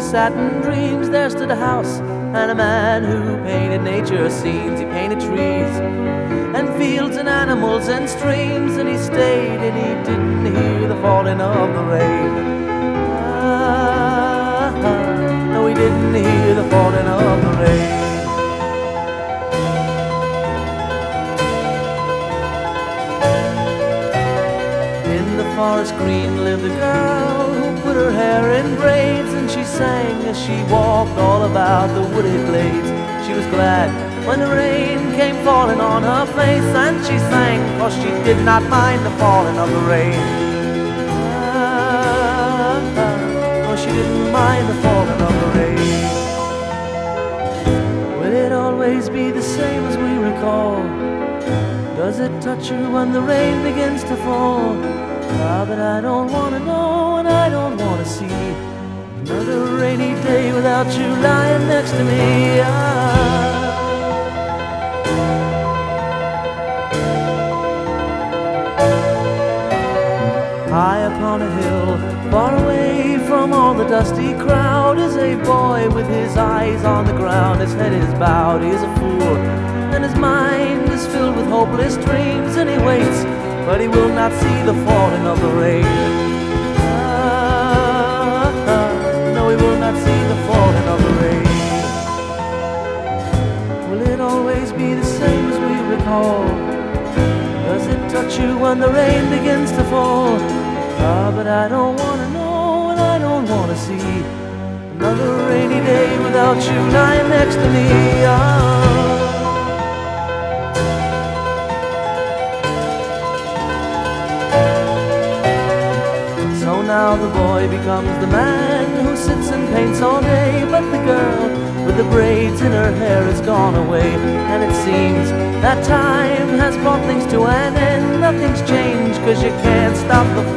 he sat and dreams, there stood a house and a man who painted nature scenes. He painted trees and fields and animals and streams, and he stayed and he didn't hear the falling of the rain. No, he didn't hear the falling of the rain. In the forest green lived a girl who put her hair in braids, and she sang as she walked all about the wooded glades. She was glad when the rain came falling on her face, and she sang, for she did not mind the falling of the rain. No, she didn't mind the falling of the rain. Will it always be the same as we recall? Does it touch you when the rain begins to fall? Ah, but I don't want to know, and I don't want to see another rainy day without you lying next to me. High upon a hill, far away from all the dusty crowd, is a boy with his eyes on the ground. His head is bowed, he is a fool, and his mind is filled with hopeless dreams. And he waits, but he will not see the falling of the rain. No, he will not see the falling of the rain. Will it always be the same as we recall? Does it touch you when the rain begins to fall? Ah, but I don't want to know, and I don't want to see another rainy day without you lying next to me. So now the boy becomes the man who sits and paints all day, but the girl with the braids in her hair has gone away. And it seems that time has brought things to an end. Nothing's changed, 'cause you can't stop the